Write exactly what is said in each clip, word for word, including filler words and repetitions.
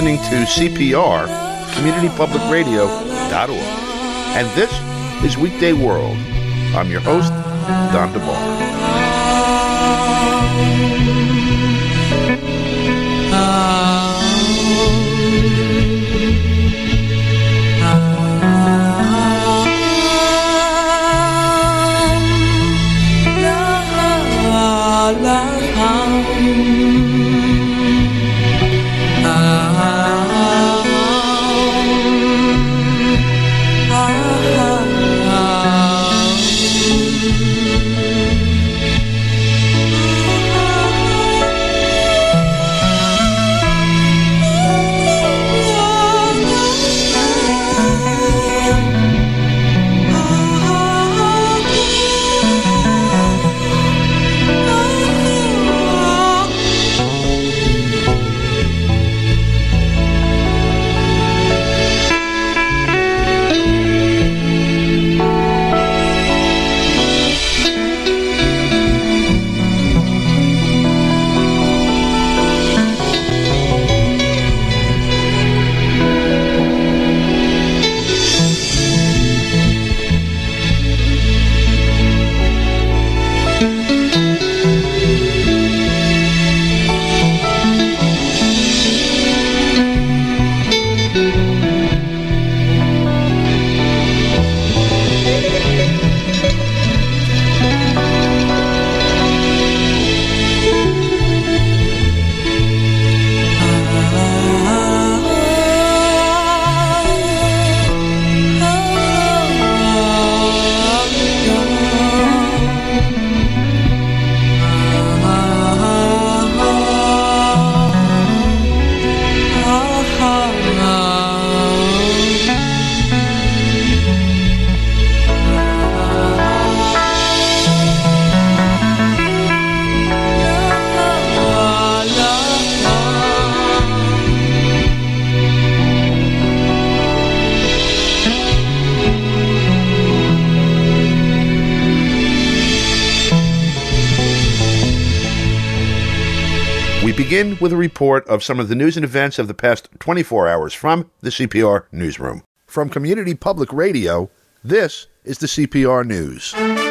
listening to C P R, community public radio dot org. And this is Weekday World. I'm your host, Don DeBar. Begin with a report of some of the news and events of the past twenty-four hours from the C P R Newsroom. From Community Public Radio, this is the C P R News.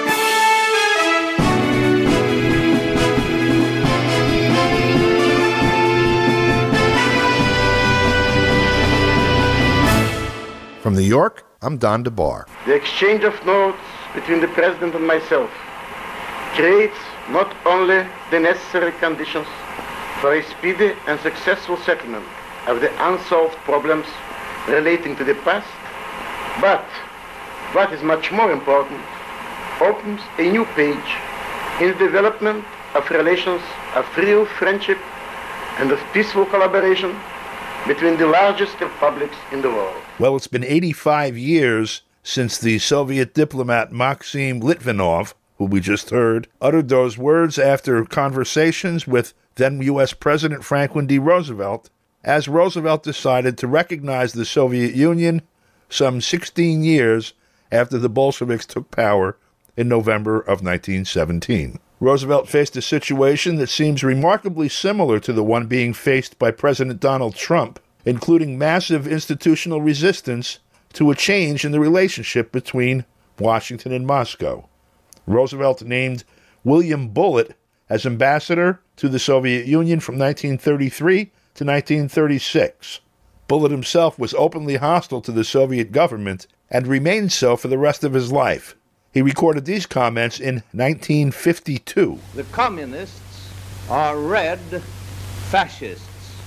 From New York, I'm Don DeBar. The exchange of notes between the President and myself creates not only the necessary conditions for a speedy and successful settlement of the unsolved problems relating to the past, but, what is much more important, opens a new page in the development of relations of real friendship and of peaceful collaboration between the largest republics in the world. Well, it's been eighty-five years since the Soviet diplomat Maxim Litvinov, who we just heard, uttered those words after conversations with then U S President Franklin D. Roosevelt, as Roosevelt decided to recognize the Soviet Union some sixteen years after the Bolsheviks took power in November of nineteen seventeen. Roosevelt faced a situation that seems remarkably similar to the one being faced by President Donald Trump, including massive institutional resistance to a change in the relationship between Washington and Moscow. Roosevelt named William Bullitt as ambassador to the Soviet Union from nineteen thirty-three to nineteen thirty-six. Bullitt himself was openly hostile to the Soviet government and remained so for the rest of his life. He recorded these comments in nineteen fifty-two. The communists are red fascists.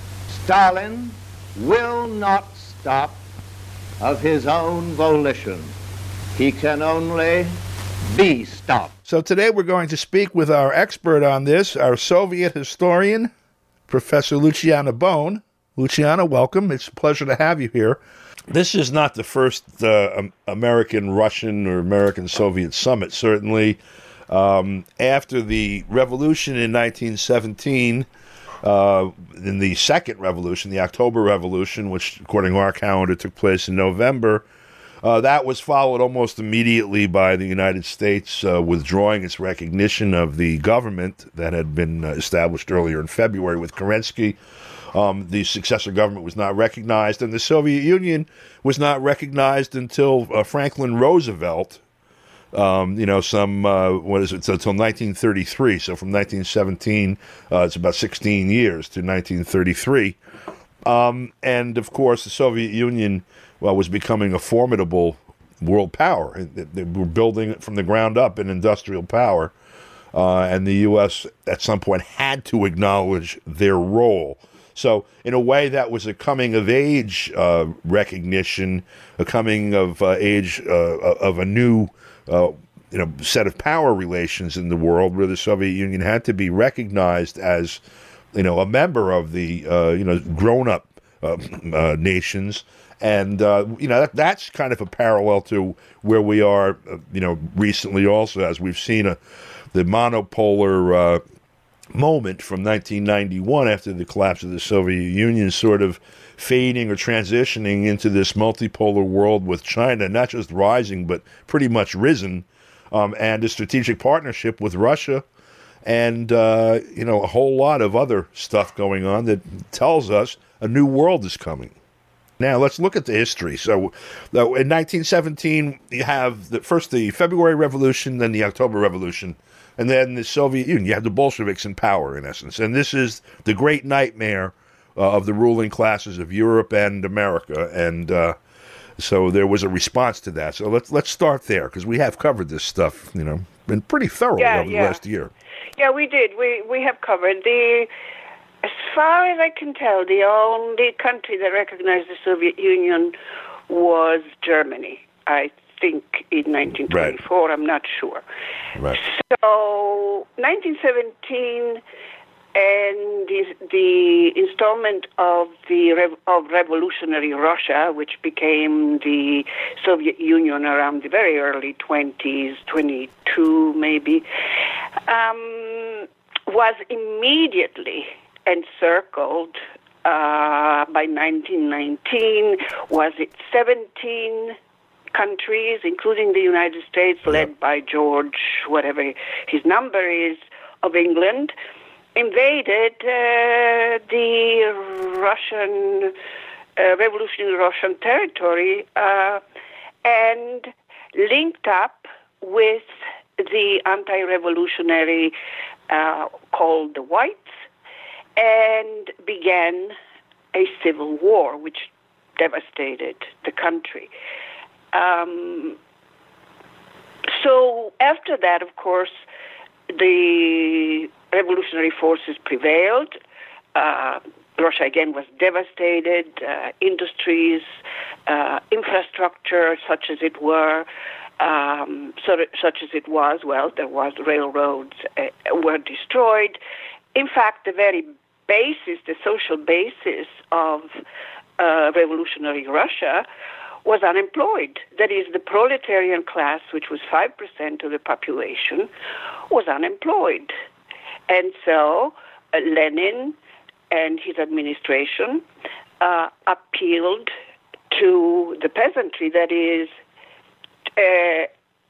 Stalin will not stop of his own volition. He can only be stopped. So today we're going to speak with our expert on this, our Soviet historian, Professor Luciana Bone. Luciana, welcome. It's a pleasure to have you here. This is not the first uh, American-Russian or American-Soviet summit, certainly. Um, after the revolution in nineteen seventeen, uh, in the second revolution, the October Revolution, which, according to our calendar, took place in November, Uh, that was followed almost immediately by the United States uh, withdrawing its recognition of the government that had been uh, established earlier in February with Kerensky. Um, the successor government was not recognized, and the Soviet Union was not recognized until uh, Franklin Roosevelt, um, you know, some, uh, what is it, until nineteen thirty-three. So from nineteen seventeen, uh, it's about sixteen years to nineteen thirty-three. Um, and, of course, the Soviet Union, well, was becoming a formidable world power. They were building it from the ground up in industrial power. Uh, and the U S at some point had to acknowledge their role. So in a way, that was a coming-of-age uh, recognition, a coming-of-age uh, of a new uh, you know, set of power relations in the world, where the Soviet Union had to be recognized as, you know, a member of the uh, you know grown-up uh, uh, nations. And, uh, you know, that, that's kind of a parallel to where we are, uh, you know, recently also, as we've seen a, the monopolar uh, moment from nineteen ninety-one after the collapse of the Soviet Union sort of fading or transitioning into this multipolar world with China, not just rising, but pretty much risen, um, and a strategic partnership with Russia, and, uh, you know, a whole lot of other stuff going on that tells us a new world is coming. Now, let's look at the history. So, uh, in nineteen seventeen, you have the, first the February Revolution, then the October Revolution, and then the Soviet Union. You have the Bolsheviks in power, in essence. And this is the great nightmare uh, of the ruling classes of Europe and America. And uh, so there was a response to that. So let's let's start there, because we have covered this stuff, you know, been pretty thorough yeah, over yeah. the last year. Yeah, we did. We we have covered the. As far as I can tell, the only country that recognized the Soviet Union was Germany. I think in nineteen twenty-four. Right. I'm not sure. Right. So nineteen seventeen and the, the installment of the Rev, of revolutionary Russia, which became the Soviet Union around the very early twenties, twenty-two maybe, um, was immediately encircled uh, by nineteen nineteen. Was it seventeen countries, including the United States, led yep. by George, whatever his number is, of England, invaded uh, the Russian, uh, revolutionary Russian territory uh, and linked up with the anti-revolutionary uh, called the Whites, and began a civil war, which devastated the country. Um, so after that, of course, the revolutionary forces prevailed. Uh, Russia again was devastated. Uh, industries, uh, infrastructure, such as it were, um, so, such as it was, well, there was railroads, uh, were destroyed. In fact, the very basis, the social basis of uh, revolutionary Russia was unemployed. That is, the proletarian class, which was five percent of the population, was unemployed. And so uh, Lenin and his administration uh, appealed to the peasantry, that is, uh,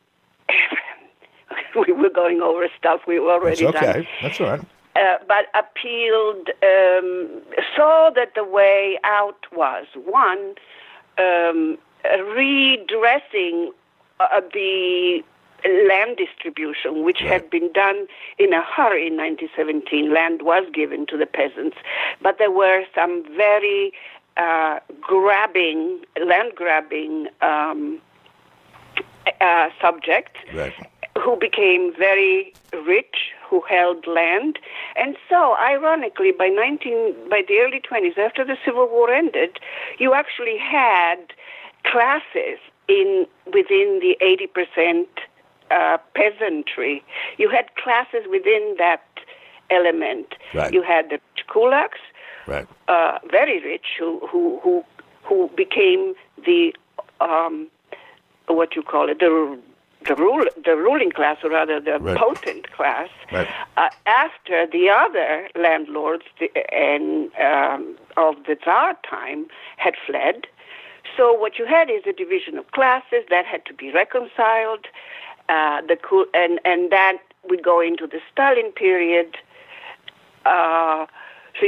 we were going over stuff we were already That's okay. done. That's all right. Uh, but appealed, um, saw that the way out was, one, um, redressing uh, the land distribution, which right. had been done in a hurry in nineteen seventeen. Land was given to the peasants, but there were some very uh, grabbing, land-grabbing um, uh, subjects right. who became very rich, who held land. And so, ironically, by nineteen by the early twenties, after the Civil War ended, you actually had classes in within the eighty percent uh, peasantry. You had classes within that element. Right. You had the kulaks, right. uh, very rich, who who who, who became the um, what you call it, the the rule, the ruling class, or rather the right. potent class, right. uh, after the other landlords the, and um, of the Tsar time had fled. So what you had is a division of classes that had to be reconciled. Uh, the and and that would go into the Stalin period. Uh, so you had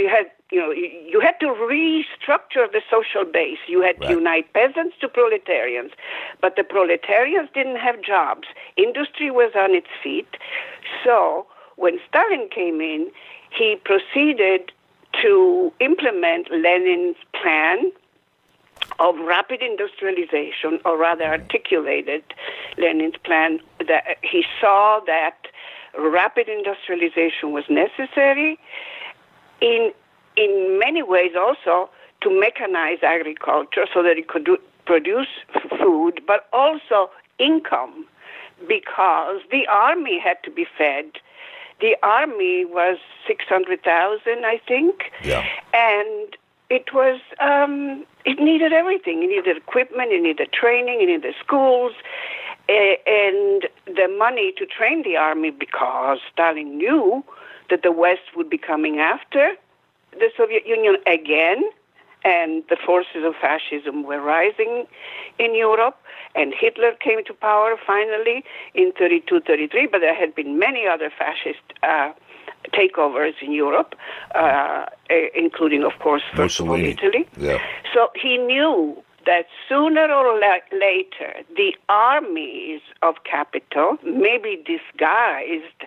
you know, you, you had to restructure the social base. You had Right. to unite peasants to proletarians, but the proletarians didn't have jobs. Industry was on its feet. So when Stalin came in, he proceeded to implement Lenin's plan of rapid industrialization, or rather articulated Lenin's plan. That he saw that rapid industrialization was necessary in in many ways also to mechanize agriculture so that it could do, produce food, but also income, because the army had to be fed. The army was six hundred thousand, I think, Yeah. and it was um, it needed everything. It needed equipment, it needed training, it needed schools, uh, and the money to train the army, because Stalin knew that the West would be coming after the Soviet Union again, and the forces of fascism were rising in Europe, and Hitler came to power finally in thirty-two, thirty-three, but there had been many other fascist uh, takeovers in Europe, uh, including, of course, first of all, Mussolini. Italy. Yeah. So he knew that sooner or la- later, the armies of capital, maybe disguised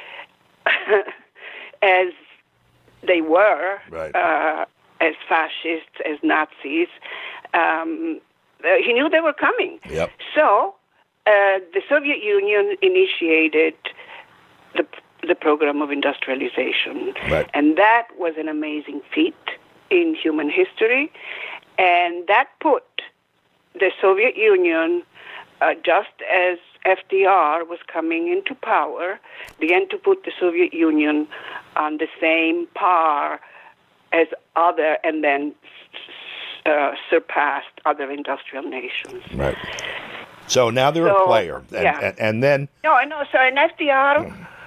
as they were, Right. uh, as fascists, as Nazis, um, uh, he knew they were coming. Yep. So uh, the Soviet Union initiated the the program of industrialization, Right. and that was an amazing feat in human history, and that put the Soviet Union, uh, just as F D R was coming into power, began to put the Soviet Union on the same par as other, and then uh, surpassed other industrial nations. Right. So now they're a So, player. And, yeah. and, and then, No, I know. So in F D R,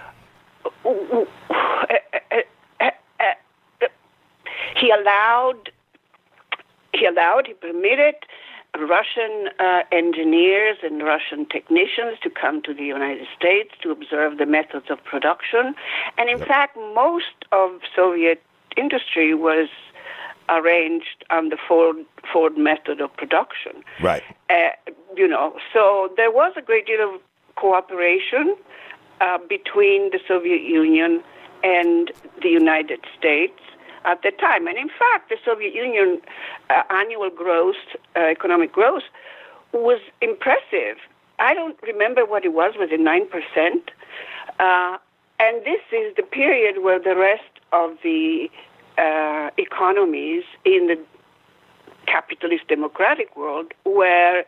he allowed, he allowed, he permitted Russian uh, engineers and Russian technicians to come to the United States to observe the methods of production. And in Yep. fact, most of Soviet industry was arranged on the Ford, Ford method of production. right. Uh, you know, so there was a great deal of cooperation uh, between the Soviet Union and the United States at the time. And in fact, the Soviet Union uh, annual growth, uh, economic growth, was impressive. I don't remember what it was, was it nine percent? Uh, and this is the period where the rest of the uh, economies in the capitalist democratic world were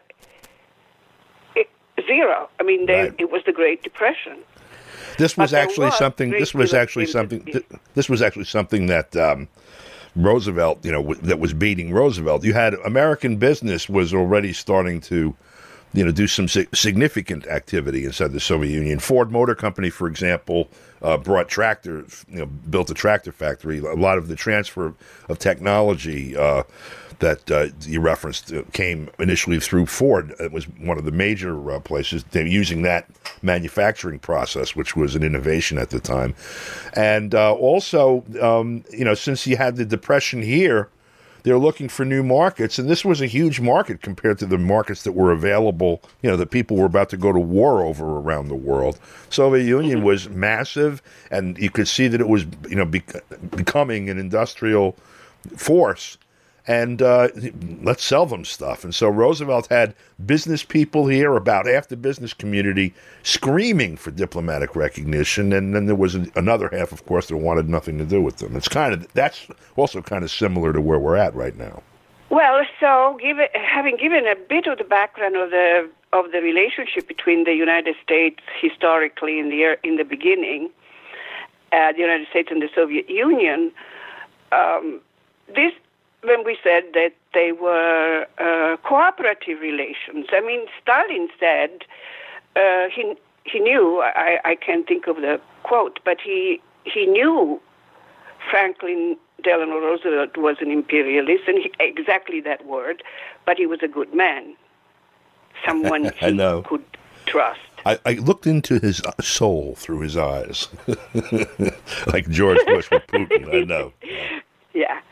it, zero. I mean, they, Right. it was the Great Depression. This was But there actually was something. great This was deal of actually something. industry. th- This was actually something that um, Roosevelt, you know, w- that was beating Roosevelt. You had American business was already starting to, you know, do some si- significant activity inside the Soviet Union. Ford Motor Company, for example, uh, brought tractors, you know, built a tractor factory. A lot of the transfer of technology uh, that uh, you referenced uh, came initially through Ford. It was one of the major uh, places. They were using that manufacturing process, which was an innovation at the time. And uh, also, um, you know, since you had the Depression here, they're looking for new markets, and this was a huge market compared to the markets that were available, you know, that people were about to go to war over around the world. Soviet Union was massive, and you could see that it was, you know, bec- becoming an industrial force, and uh, let's sell them stuff. And so Roosevelt had business people here, about half the business community, screaming for diplomatic recognition, and then there was another half, of course, that wanted nothing to do with them. It's kind of that's also kind of similar to where we're at right now. Well, so given, having given a bit of the background of the of the relationship between the United States historically in the in the beginning, uh, the United States and the Soviet Union, um, this. When we said that they were uh, cooperative relations, I mean, Stalin said uh, he he knew. I, I can't think of the quote, but he he knew Franklin Delano Roosevelt was an imperialist, and he, exactly that word. But he was a good man, someone I he know. could trust. I, I looked into his soul through his eyes, like George Bush with Putin. I know. Yeah.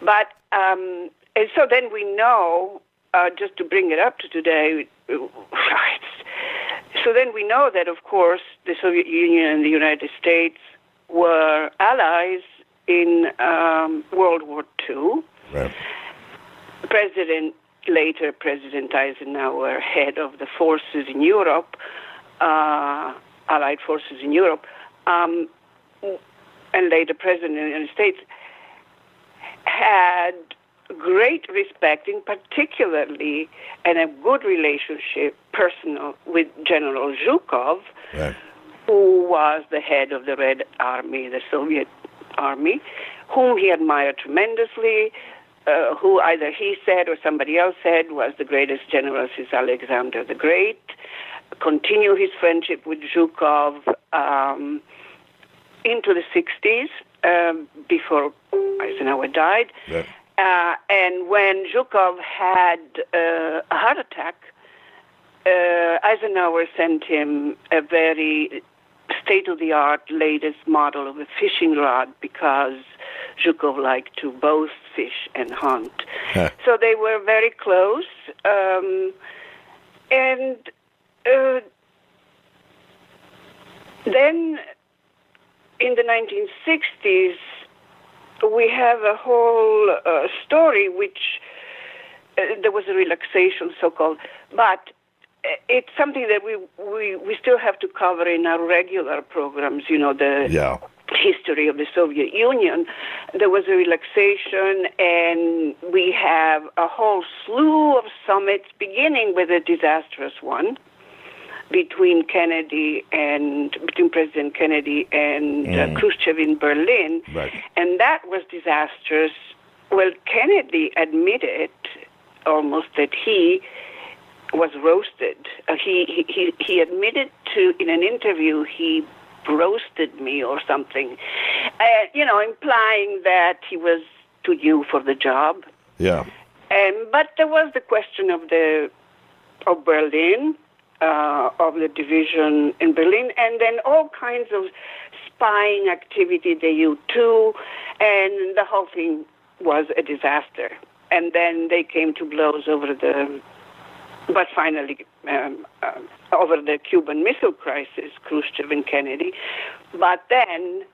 But, um, and so then we know, uh, just to bring it up to today, so then we know that, of course, the Soviet Union and the United States were allies in um, World War Two. Right. President, later President Eisenhower, head of the forces in Europe, uh, Allied forces in Europe, um, and later President of the United States, had great respect, in particularly, and a good relationship, personal, with General Zhukov, Right. who was the head of the Red Army, the Soviet Army, whom he admired tremendously, uh, who either he said or somebody else said was the greatest general since Alexander the Great. Continue his friendship with Zhukov um, into the sixties, um, before Eisenhower died. Right. Uh, and when Zhukov had uh, a heart attack, uh, Eisenhower sent him a very state-of-the-art latest model of a fishing rod because Zhukov liked to both fish and hunt. Huh. So they were very close. Um, and uh, then in the nineteen sixties, we have a whole uh, story which uh, there was a relaxation, so-called, but it's something that we, we, we still have to cover in our regular programs, you know, the Yeah. history of the Soviet Union. There was a relaxation, and we have a whole slew of summits, beginning with a disastrous one between Kennedy and between President Kennedy and Mm. uh, Khrushchev in Berlin, Right. and that was disastrous. Well, Kennedy admitted almost that he was roasted. Uh, he, he he admitted to in an interview he roasted me or something, uh, you know, implying that he was too new for the job. Yeah. And but there was the question of the of Berlin, uh, of the division in Berlin, and then all kinds of spying activity, the U two, and the whole thing was a disaster. And then they came to blows over the, but finally um, uh, over the Cuban Missile Crisis, Khrushchev and Kennedy. But then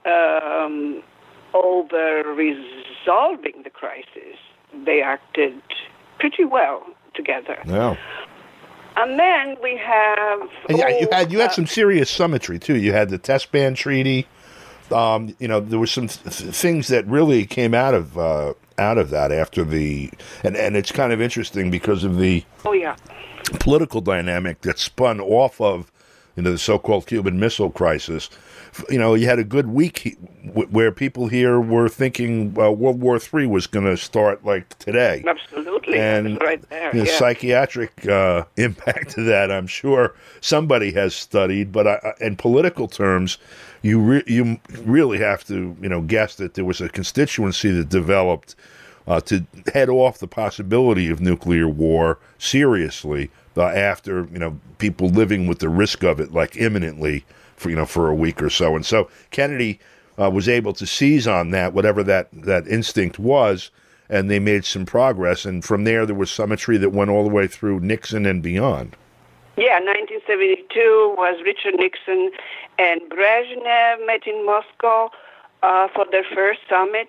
um, over resolving the crisis, they acted pretty well together. Yeah. And then we have... And yeah, you oh, had you had uh, some serious symmetry too. You had the test ban treaty. Um, you know, there were some th- things that really came out of uh, out of that after the, and and it's kind of interesting because of the Oh, yeah. political dynamic that spun off of, you know, the so-called Cuban Missile Crisis. You know, you had a good week he- w- where people here were thinking uh, World War Three was going to start like today. Absolutely. And right there, the yeah. psychiatric uh, impact of that, I'm sure somebody has studied. But I, in political terms, you re- you really have to, you know, guess that there was a constituency that developed uh, to head off the possibility of nuclear war seriously uh, after, you know, people living with the risk of it like imminently for, you know, for a week or so. And so Kennedy uh, was able to seize on that, whatever that, that instinct was, and they made some progress. And from there, there was symmetry that went all the way through Nixon and beyond. Yeah, nineteen seventy-two was Richard Nixon and Brezhnev met in Moscow uh, for their first summit,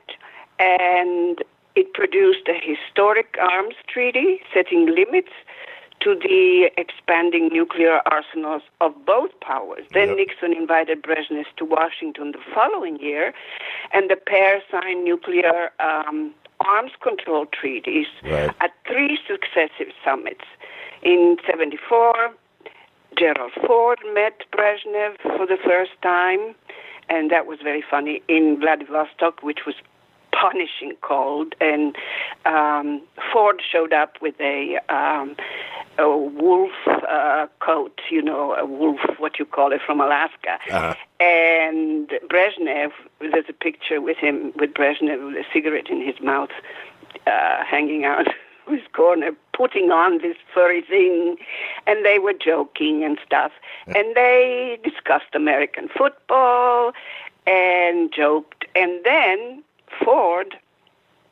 and it produced a historic arms treaty setting limits to the expanding nuclear arsenals of both powers. Then Yep. Nixon invited Brezhnev to Washington the following year, and the pair signed nuclear um, arms control treaties Right. at three successive summits. In seventy-four, Gerald Ford met Brezhnev for the first time, and that was very funny, in Vladivostok, which was punishing cold, and um, Ford showed up with a, um, a wolf uh, coat, you know, a wolf, what you call it, from Alaska. Uh-huh. And Brezhnev, there's a picture with him, with Brezhnev with a cigarette in his mouth, uh, hanging out of his corner, putting on this furry thing, and they were joking and stuff. And they discussed American football and joked. And then Ford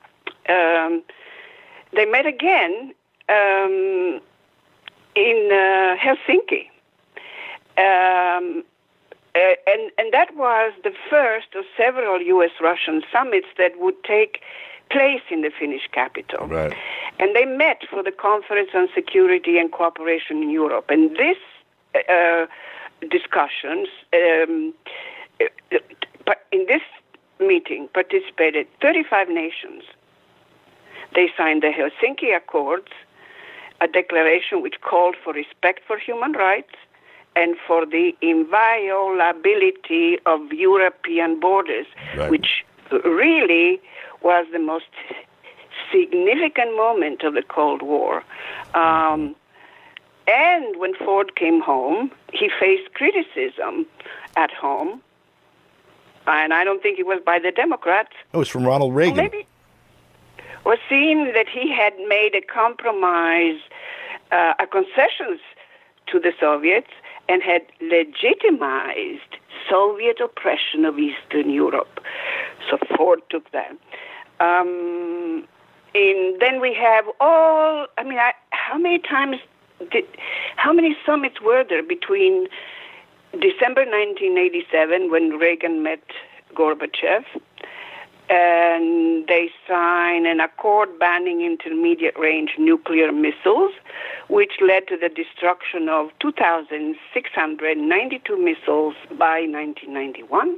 um, they met again um, in uh, Helsinki. Um, uh, and, and that was the first of several U S Russian summits that would take place in the Finnish capital. Right. And they met for the Conference on Security and Cooperation in Europe. And this uh, discussions, um, but in this meeting participated thirty-five nations. They signed the Helsinki Accords, a declaration which called for respect for human rights and for the inviolability of European borders, right. which really was the most significant moment of the Cold War. Um, and when Ford came home, he faced criticism at home, and I don't think it was by the Democrats. It was from Ronald Reagan. Or maybe was seen that he had made a compromise, uh, a concessions to the Soviets, and had legitimized Soviet oppression of Eastern Europe. So Ford took that. Um, and then we have all, I mean, I, how many times, did, how many summits were there between December nineteen eighty-seven, when Reagan met Gorbachev, and they signed an accord banning intermediate-range nuclear missiles, which led to the destruction of two thousand six hundred ninety-two missiles by nineteen ninety-one.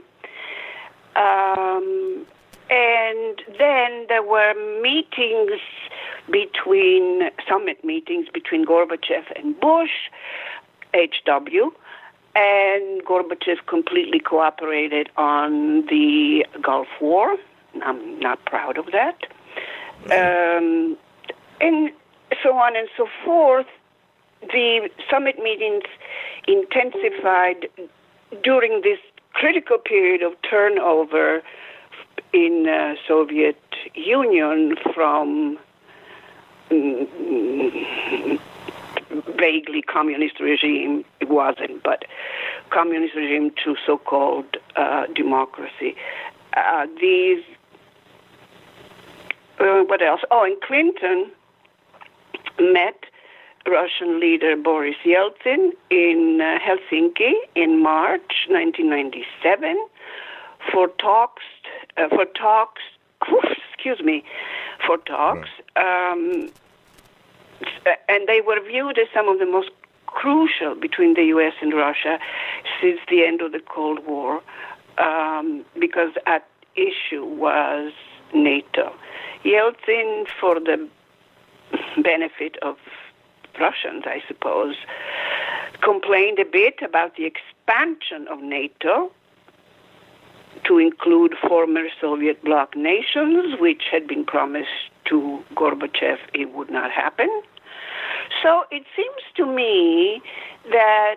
Um, and then there were meetings between, summit meetings between Gorbachev and Bush, H W, and Gorbachev completely cooperated on the Gulf War. I'm not proud of that. Um, and so on and so forth. The summit meetings intensified during this critical period of turnover in uh, Soviet Union from um, vaguely communist regime, it wasn't, but communist regime to so-called uh, democracy. Uh, these, uh, what else? Oh, and Clinton met Russian leader Boris Yeltsin in uh, Helsinki in March nineteen ninety-seven for talks, uh, for talks, excuse me, for talks, um, and they were viewed as some of the most crucial between the U S and Russia since the end of the Cold War, um, because at issue was NATO. Yeltsin, for the benefit of Russians, I suppose, complained a bit about the expansion of NATO to include former Soviet bloc nations, which had been promised to Gorbachev it would not happen. So it seems to me that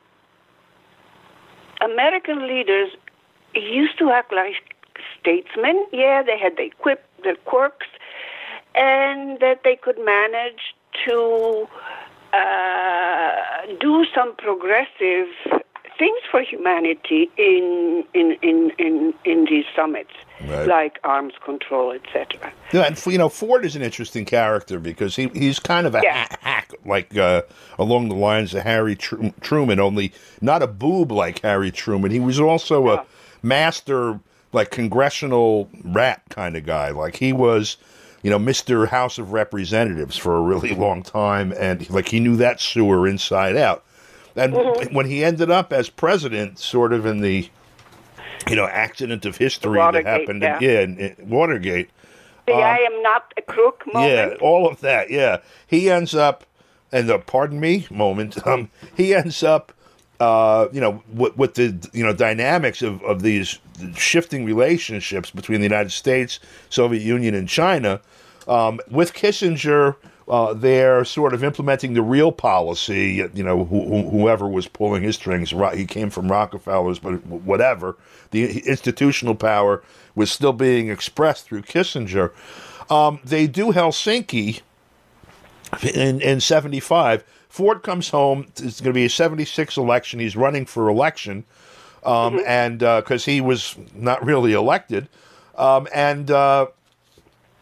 American leaders used to act like statesmen. Yeah, they had their, quip, their quirks, and that they could manage to uh, do some progressive things for humanity in in in in, in these summits, right. like arms control, et cetera. Yeah, and you know, Ford is an interesting character because he he's kind of a yeah. hack, like uh, along the lines of Harry Tr- Truman, only not a boob like Harry Truman. He was also no. a master, like congressional rat kind of guy. Like he was, you know, Mister House of Representatives for a really long time, and like he knew that sewer inside out. And mm-hmm. when he ended up as president, sort of in the, you know, accident of history Watergate, that happened yeah. in, yeah, in, in Watergate. The um, I am not a crook moment. Yeah, all of that, yeah. He ends up, and the pardon me moment, um, he ends up, uh, you know, with, with the, you know, dynamics of, of these shifting relationships between the United States, Soviet Union, and China, um, with Kissinger. Uh, they're sort of implementing the real policy, you know, wh- whoever was pulling his strings. He came from Rockefellers, but whatever. The institutional power was still being expressed through Kissinger. Um, they do Helsinki in, in seventy-five. Ford comes home. It's going to be a seventy-six election. He's running for election, um, mm-hmm. and because uh, he was not really elected. Um, and... Uh,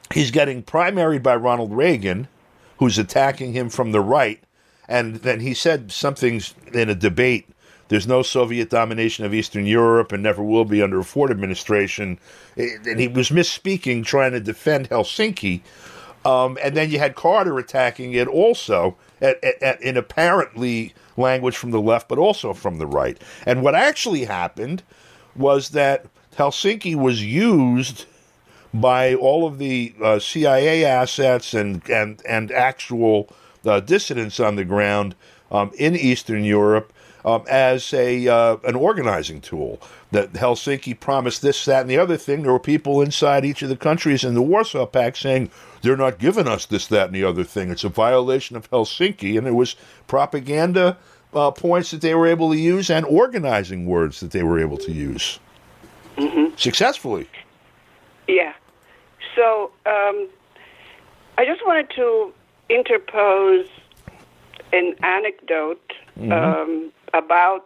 he's getting primaried by Ronald Reagan, who's attacking him from the right. And then he said something in a debate, there's no Soviet domination of Eastern Europe and never will be under a Ford administration. And he was misspeaking, trying to defend Helsinki. Um, and then you had Carter attacking it also at, at, at, in apparently language from the left, but also from the right. And what actually happened was that Helsinki was used by all of the uh, C I A assets and, and, and actual uh, dissidents on the ground um, in Eastern Europe um, as a uh, an organizing tool. That Helsinki promised this, that, and the other thing. There were people inside each of the countries in the Warsaw Pact saying, they're not giving us this, that, and the other thing. It's a violation of Helsinki. And it was propaganda uh, points that they were able to use and organizing words that they were able to use. Mm-hmm. Successfully. Yeah. So um, I just wanted to interpose an anecdote mm-hmm. um, about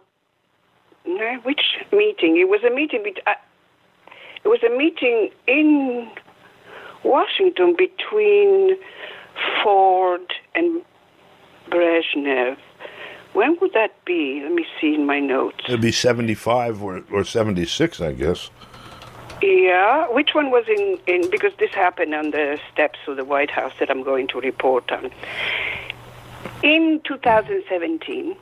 which meeting. It was a meeting. Be- uh, it was a meeting in Washington between Ford and Brezhnev. When would that be? Let me see in my notes. It'd be seventy-five or, or seventy-six, I guess. Yeah. Which one was in, in... Because this happened on the steps of the White House that I'm going to report on. In two thousand seventeen,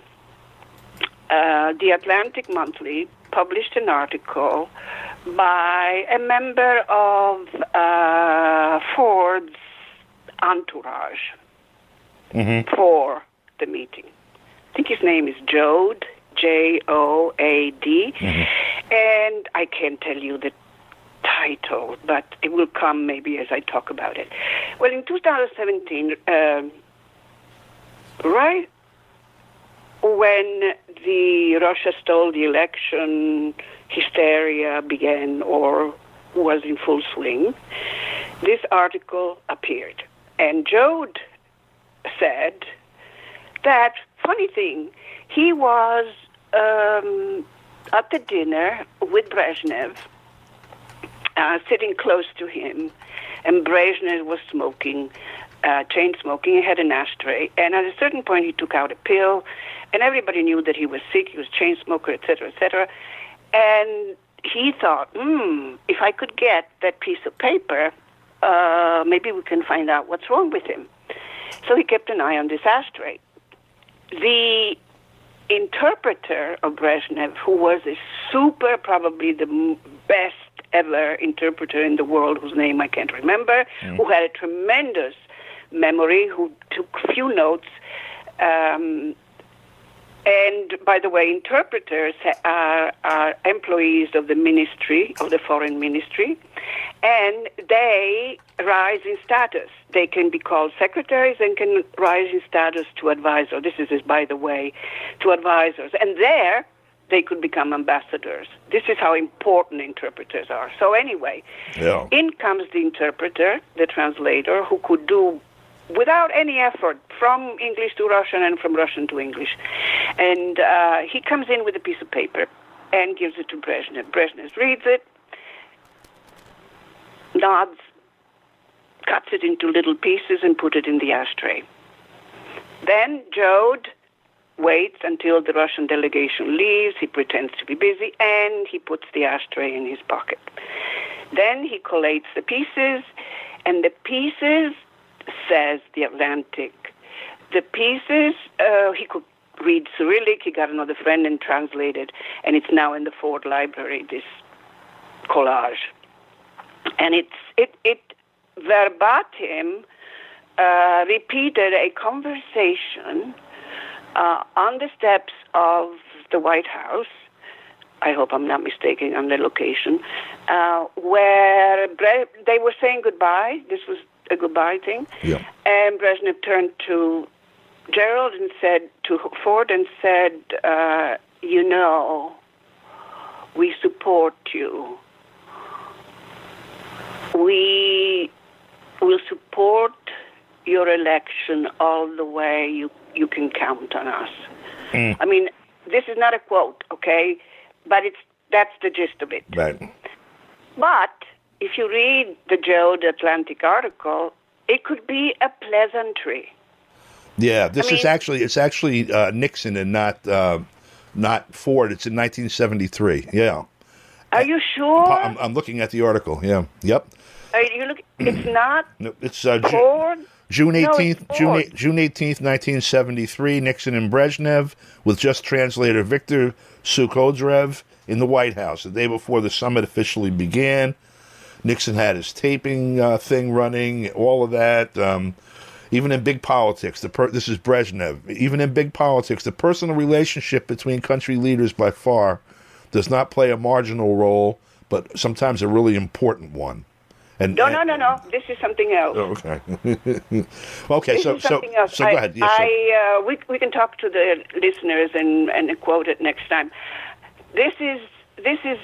uh, The Atlantic Monthly published an article by a member of uh, Ford's entourage mm-hmm. for the meeting. I think his name is Joad, J O A D, mm-hmm. and I can't tell you the title, but it will come maybe as I talk about it. Well, in two thousand seventeen, uh, right when the Russia stole the election hysteria began or was in full swing, this article appeared. And Joad said that, funny thing, he was um, at the dinner with Brezhnev, uh, sitting close to him, and Brezhnev was smoking, uh, chain smoking. He had an ashtray, and at a certain point he took out a pill, and everybody knew that he was sick, he was a chain smoker, et cetera, et cetera. And he thought, hmm, if I could get that piece of paper, uh, maybe we can find out what's wrong with him. So he kept an eye on this ashtray. The interpreter of Brezhnev, who was a super, probably the best ever interpreter in the world, whose name I can't remember, mm. who had a tremendous memory, who took few notes. Um, and, by the way, interpreters are, are employees of the ministry, of the foreign ministry, and they rise in status. They can be called secretaries and can rise in status to advisors. This is, by the way, to advisors. And there, they could become ambassadors. This is how important interpreters are. So anyway, yeah. in comes the interpreter, the translator, who could do, without any effort, from English to Russian and from Russian to English. And uh, he comes in with a piece of paper and gives it to Brezhnev. Brezhnev reads it, nods, cuts it into little pieces and put it in the ashtray. Then Joad waits until the Russian delegation leaves. He pretends to be busy, and he puts the ashtray in his pocket. Then he collates the pieces, and the pieces, says the Atlantic, the pieces, uh, he could read Cyrillic. He got another friend and translated, and it's now in the Ford Library, this collage. And it's it it verbatim uh, repeated a conversation uh, on the steps of the White House. I hope I'm not mistaken on the location, uh, where Bre- they were saying goodbye. This was a goodbye thing. Yeah. And Brezhnev turned to Gerald and said, to Ford and said, uh, you know, we support you. We will support your election all the way. You you can count on us. Mm. I mean, this is not a quote, okay? But it's that's the gist of it. Right. But if you read the Jode Atlantic article, it could be a pleasantry. Yeah, this I is mean, actually, it's actually uh, Nixon and not uh, not Ford. It's in nineteen seventy-three. Yeah. Are you sure? I'm, I'm looking at the article. Yeah. Yep. Are you look? It's not No, it's uh, Ju- Ford. June No, it's eighteenth, June, Ford. eight- June eighteenth, nineteen seventy-three, Nixon and Brezhnev with just translator Viktor Sukhodrev in the White House. The day before the summit officially began, Nixon had his taping uh, thing running, all of that. Um, even in big politics, the per- this is Brezhnev, even in big politics, the personal relationship between country leaders by far does not play a marginal role, but sometimes a really important one. And, No, and- no, no, no. This is something else. Oh, okay. okay, This so is so something else. so go I, ahead. Yes, sir. I, uh, we we can talk to the listeners and, and quote it next time. This is this is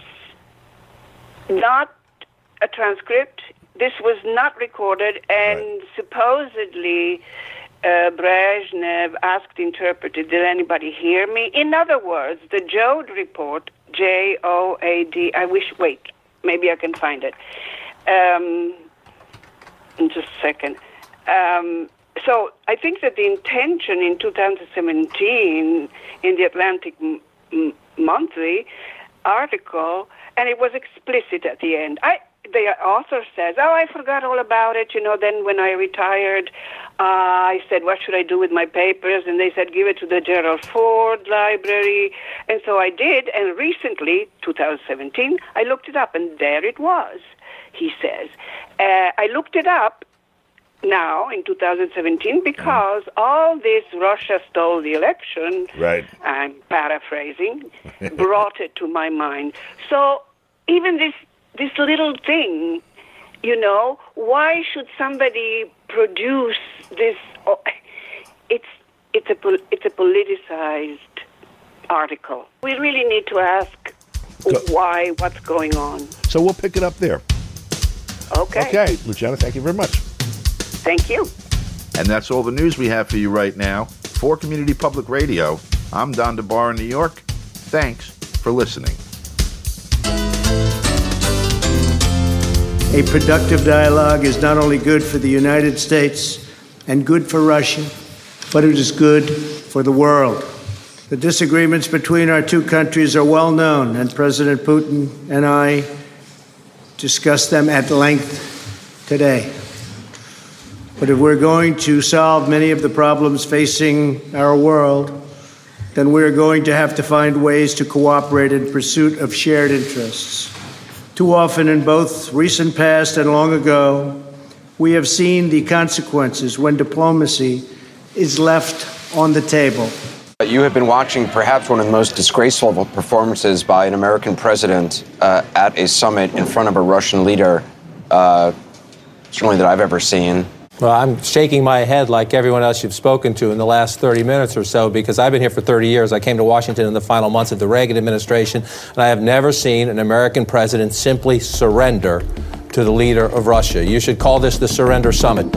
not a transcript. This was not recorded, and Right. supposedly uh, Brezhnev asked the interpreter, "Did anybody hear me?" In other words, the Jode report, J O A D. I wish. Wait, maybe I can find it. Um, in just a second. Um, so I think that the intention in two thousand seventeen in the Atlantic M- M- Monthly article, and it was explicit at the end. I the author says, "Oh, I forgot all about it. You know, then when I retired, uh, I said, what should I do with my papers? And they said, give it to the Gerald Ford Library. And so I did. And recently, two thousand seventeen, I looked it up, and there it was." He says, uh, I looked it up now in two thousand seventeen because all this Russia stole the election, Right. I'm paraphrasing, brought it to my mind. So even this this little thing, you know, why should somebody produce this? Oh, it's it's a pol- it's a politicized article. We really need to ask why, what's going on. So we'll pick it up there. Okay. Okay, Luciana, thank you very much. Thank you. And that's all the news we have for you right now. For Community Public Radio, I'm Don DeBar in New York. Thanks for listening. A productive dialogue is not only good for the United States and good for Russia, but it is good for the world. The disagreements between our two countries are well known, and President Putin and I discussed them at length today. But if we're going to solve many of the problems facing our world, then we're going to have to find ways to cooperate in pursuit of shared interests. Too often in both recent past and long ago, we have seen the consequences when diplomacy is left on the table. You have been watching perhaps one of the most disgraceful performances by an American president uh, at a summit in front of a Russian leader, uh, certainly that I've ever seen. Well, I'm shaking my head like everyone else you've spoken to in the last thirty minutes or so, because I've been here for thirty years. I came to Washington in the final months of the Reagan administration, and I have never seen an American president simply surrender to the leader of Russia. You should call this the Surrender Summit.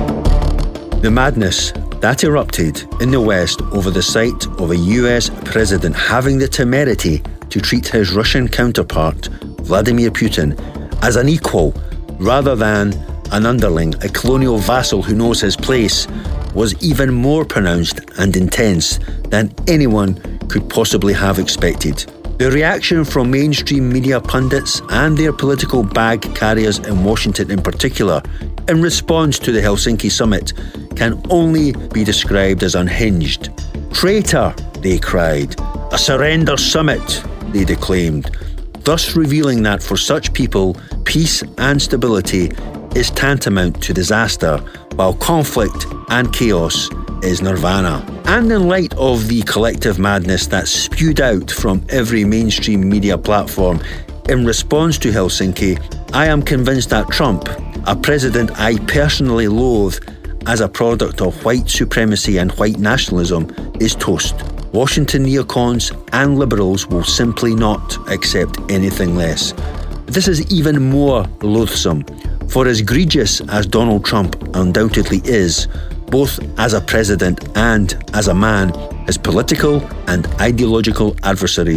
The madness that erupted in the West over the sight of a U S president having the temerity to treat his Russian counterpart, Vladimir Putin, as an equal rather than an underling, a colonial vassal who knows his place, was even more pronounced and intense than anyone could possibly have expected. The reaction from mainstream media pundits and their political bag carriers in Washington in particular, in response to the Helsinki summit, can only be described as unhinged. Traitor, they cried. A surrender summit, they declaimed, thus revealing that for such people, peace and stability is tantamount to disaster, while conflict and chaos is nirvana. And in light of the collective madness that spewed out from every mainstream media platform in response to Helsinki, I am convinced that Trump, a president I personally loathe as a product of white supremacy and white nationalism, is toast. Washington neocons and liberals will simply not accept anything less. This is even more loathsome, for as egregious as Donald Trump undoubtedly is, both as a president and as a man, his political and ideological adversaries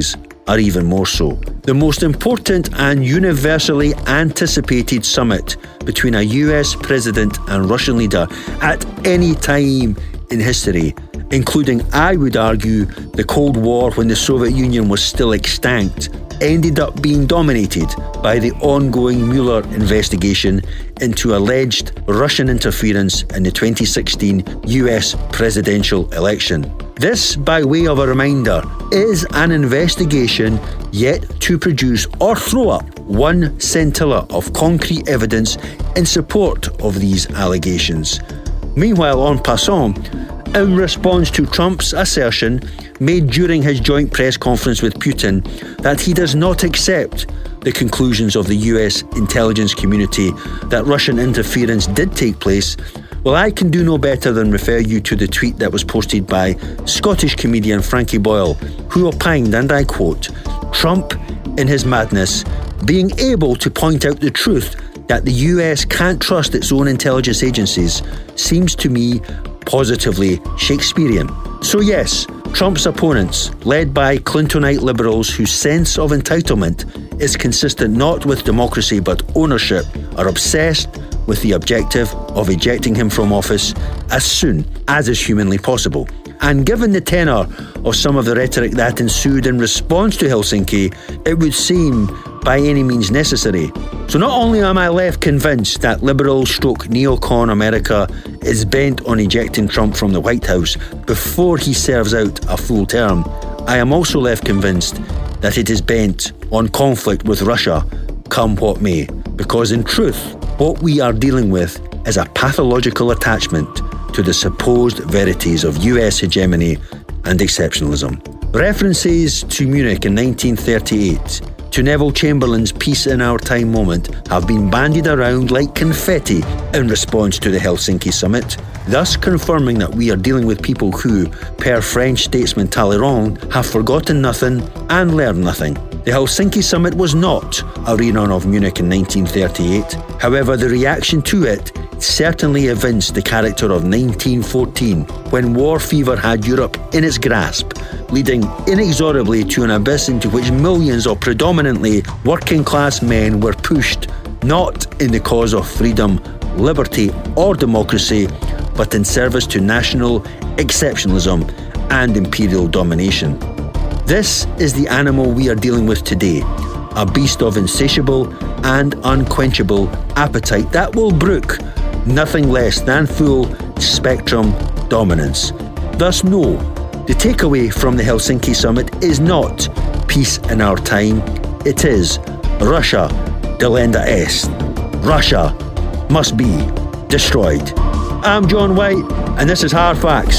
are even more so. The most important and universally anticipated summit between a U S president and Russian leader at any time in history, including, I would argue, the Cold War when the Soviet Union was still extant, ended up being dominated by the ongoing Mueller investigation into alleged Russian interference in the twenty sixteen U S presidential election. This, by way of a reminder, is an investigation yet to produce or throw up one scintilla of concrete evidence in support of these allegations. Meanwhile, en passant, in response to Trump's assertion made during his joint press conference with Putin that he does not accept the conclusions of the U S intelligence community that Russian interference did take place, well, I can do no better than refer you to the tweet that was posted by Scottish comedian Frankie Boyle, who opined, and I quote, "Trump, in his madness, being able to point out the truth that the U S can't trust its own intelligence agencies seems to me positively Shakespearean." So yes, Trump's opponents, led by Clintonite liberals whose sense of entitlement is consistent not with democracy but ownership, are obsessed with the objective of ejecting him from office as soon as is humanly possible. And given the tenor of some of the rhetoric that ensued in response to Helsinki, it would seem by any means necessary. So not only am I left convinced that liberal stroke neocon America is bent on ejecting Trump from the White House before he serves out a full term, I am also left convinced that it is bent on conflict with Russia, come what may. Because in truth, what we are dealing with is a pathological attachment to the supposed verities of U S hegemony and exceptionalism. References to Munich in nineteen thirty-eight, to Neville Chamberlain's Peace in Our Time moment, have been bandied around like confetti in response to the Helsinki summit, thus confirming that we are dealing with people who, per French statesman Talleyrand, have forgotten nothing and learned nothing. The Helsinki summit was not a rerun of Munich in nineteen thirty-eight. However, the reaction to it certainly evinced the character of nineteen fourteen, when war fever had Europe in its grasp, leading inexorably to an abyss into which millions of predominantly working-class men were pushed, not in the cause of freedom, liberty or democracy, but in service to national exceptionalism and imperial domination. This is the animal we are dealing with today, a beast of insatiable and unquenchable appetite that will brook nothing less than full spectrum dominance. Thus, no, the takeaway from the Helsinki summit is not peace in our time, it is Russia delenda est. Russia must be destroyed. I'm John White, and this is Hard Facts.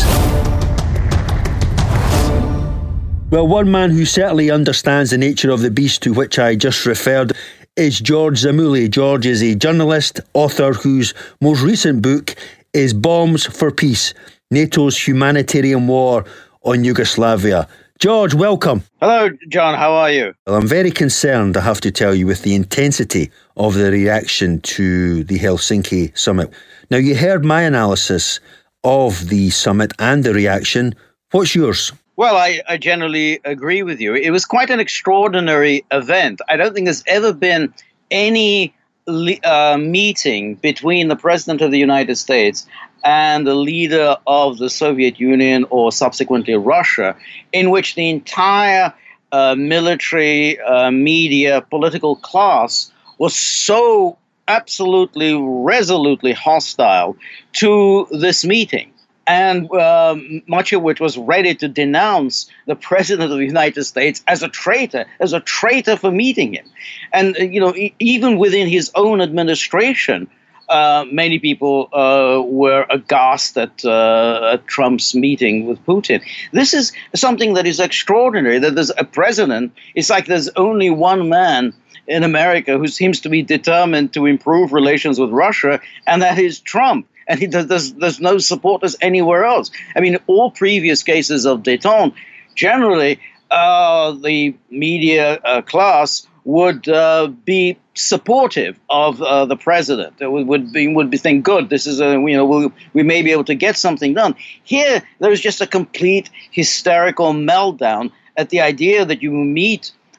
Well, one man who certainly understands the nature of the beast to which I just referred is George Zamouli. George is a journalist, author whose most recent book is Bombs for Peace, NATO's Humanitarian War on Yugoslavia. George, welcome. Hello, John. How are you? Well, I'm very concerned, I have to tell you, with the intensity of the reaction to the Helsinki summit. Now, you heard my analysis of the summit and the reaction. What's yours? Well, I, I generally agree with you. It was quite an extraordinary event. I don't think there's ever been any uh, meeting between the President of the United States and the leader of the Soviet Union, or subsequently Russia, in which the entire uh, military, uh, media, political class was so absolutely, resolutely hostile to this meeting. And um, much of which was ready to denounce the President of the United States as a traitor, as a traitor for meeting him. And, you know, e- even within his own administration, uh, many people uh, were aghast at, uh, at Trump's meeting with Putin. This is something that is extraordinary, that there's a president. It's like there's only one man in America who seems to be determined to improve relations with Russia, and that is Trump. And he does, there's, there's no supporters anywhere else. I mean, all previous cases of détente, generally uh, the media uh, class would uh, be supportive of uh, the president. It would, would be would be think, good, this is a, you know, we'll, we may be able to get something done. Here, there is just a complete hysterical meltdown at the idea that you meet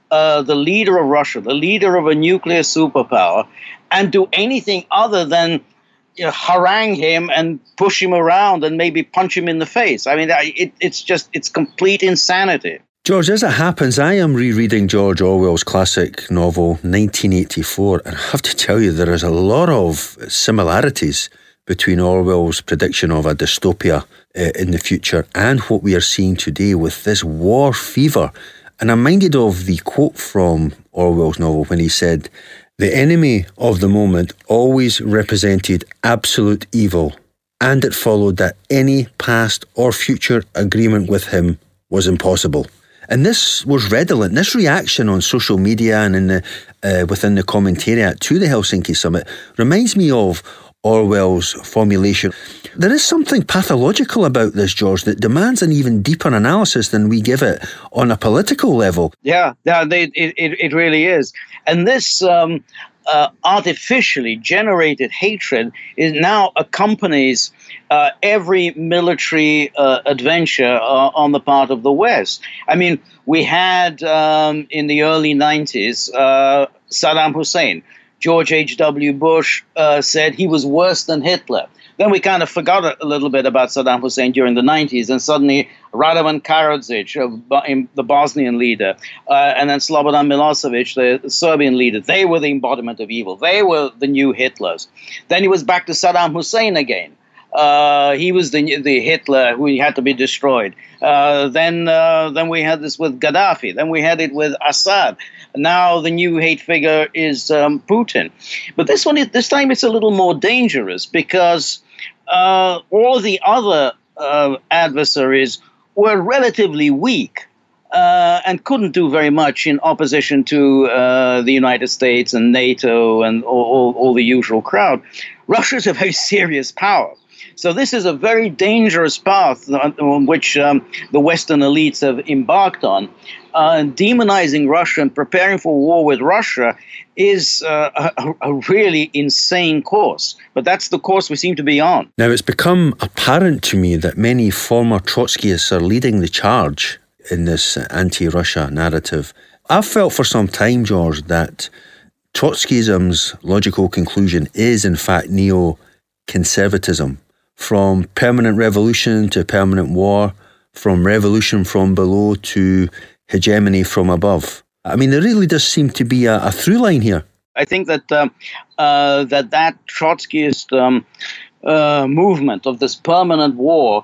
uh, the leader of Russia, the leader of a nuclear superpower, and do anything other than you know, harangue him and push him around and maybe punch him in the face. I mean, it, it's just, it's complete insanity. George, as it happens, I am rereading George Orwell's classic novel nineteen eighty-four, and I have to tell you there is a lot of similarities between Orwell's prediction of a dystopia uh, in the future and what we are seeing today with this war fever. And I'm minded of the quote from Orwell's novel when he said, "The enemy of the moment always represented absolute evil, and it followed that any past or future agreement with him was impossible." And this was redolent. This reaction on social media and in the uh, within the commentariat to the Helsinki summit reminds me of Orwell's formulation. There is something pathological about this, George, that demands an even deeper analysis than we give it on a political level. Yeah, yeah, they, it, it it really is. And this um, uh, artificially generated hatred is now accompanies uh, every military uh, adventure uh, on the part of the West. I mean, we had um, in the early nineties uh, Saddam Hussein. George H W Bush uh, said he was worse than Hitler. Then we kind of forgot a little bit about Saddam Hussein during the nineties, and suddenly Radovan Karadzic, the Bosnian leader, uh, and then Slobodan Milosevic, the Serbian leader, they were the embodiment of evil. They were the new Hitlers. Then he was back to Saddam Hussein again. Uh, he was the the Hitler who had to be destroyed. Uh, then uh, then we had this with Gaddafi. Then we had it with Assad. Now the new hate figure is um, Putin. But this one, is, this time, it's a little more dangerous because uh, all the other uh, adversaries were relatively weak uh, and couldn't do very much in opposition to uh, the United States and NATO and all, all, all the usual crowd. Russia's a very serious power. So this is a very dangerous path on which um, the Western elites have embarked on. Uh, demonizing Russia and preparing for war with Russia is uh, a, a really insane course. But that's the course we seem to be on. Now, it's become apparent to me that many former Trotskyists are leading the charge in this anti-Russia narrative. I've felt for some time, George, that Trotskyism's logical conclusion is, in fact, neo-conservatism. From permanent revolution to permanent war, from revolution from below to hegemony from above. I mean, there really does seem to be a, a through line here. I think that um, uh, that that Trotskyist um, uh, movement of this permanent war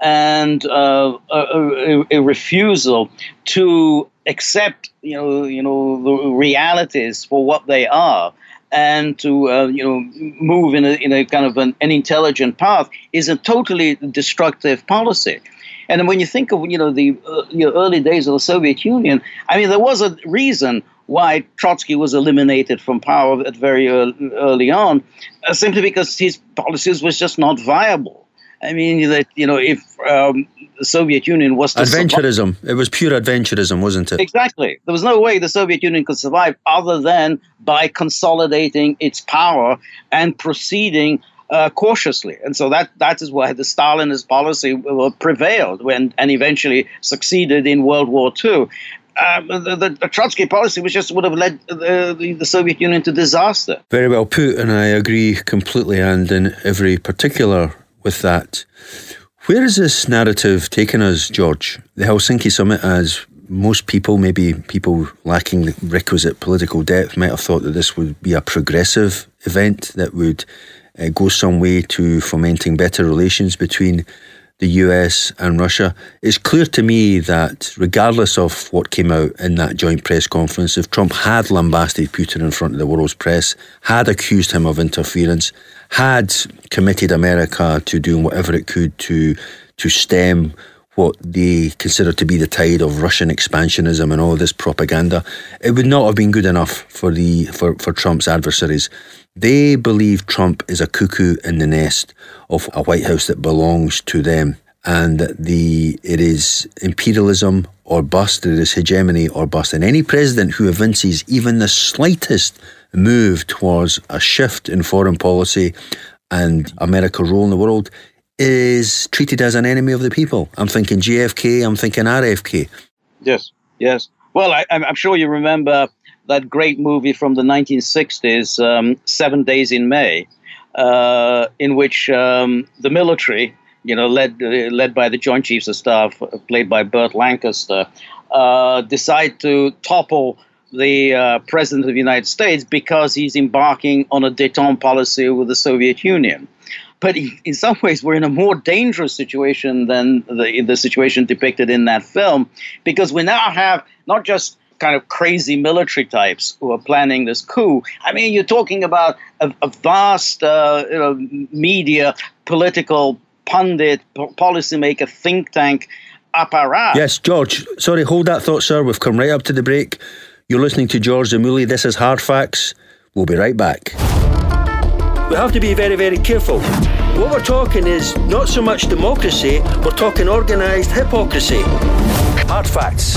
and uh, a, a, a refusal to accept, you know, you know, the realities for what they are, and to uh, you know move in a in a kind of an, an intelligent path is a totally destructive policy. And then when you think of you know the uh, you know, early days of the Soviet Union, I mean there was a reason why Trotsky was eliminated from power at very early, early on, uh, simply because his policies was just not viable. I mean that you know if um, the Soviet Union was to adventurism, survive, it was pure adventurism, wasn't it? Exactly. There was no way the Soviet Union could survive other than by consolidating its power and proceeding uh, cautiously. And so that that is why the Stalinist policy prevailed when and eventually succeeded in World War Two. Um, the, the, the Trotsky policy was just would have led the, the, the Soviet Union to disaster. Very well put, and I agree completely and in every particular with that. Where is this narrative taken us, George? The Helsinki summit, as most people, maybe people lacking the requisite political depth, might have thought that this would be a progressive event that would uh, go some way to fomenting better relations between the U S and Russia. It's clear to me that regardless of what came out in that joint press conference, if Trump had lambasted Putin in front of the world's press, had accused him of interference, had committed America to doing whatever it could to to stem what they consider to be the tide of Russian expansionism and all this propaganda, it would not have been good enough for the for, for Trump's adversaries. They believe Trump is a cuckoo in the nest of a White House that belongs to them, and that the it is imperialism or bust, it is hegemony or bust. And any president who evinces even the slightest move towards a shift in foreign policy and America's role in the world is treated as an enemy of the people. I'm thinking J F K, I'm thinking R F K. Yes, yes. Well, I, I'm sure you remember that great movie from the nineteen sixties, um, Seven Days in May, uh, in which um, the military, you know, led uh, led by the Joint Chiefs of Staff, uh, played by Burt Lancaster, uh, decide to topple the uh, President of the United States because he's embarking on a détente policy with the Soviet Union. But in some ways, we're in a more dangerous situation than the, the situation depicted in that film, because we now have not just kind of crazy military types who are planning this coup. I mean, you're talking about a, a vast uh, you know, media, political pundit, policymaker, think tank apparatus. Yes, George, sorry, hold that thought, sir. We've come right up to the break. You're listening to George Zamouli. This is Hard Facts. We'll be right back. We have to be very, very careful. What we're talking is not so much democracy, we're talking organised hypocrisy. Hard Facts.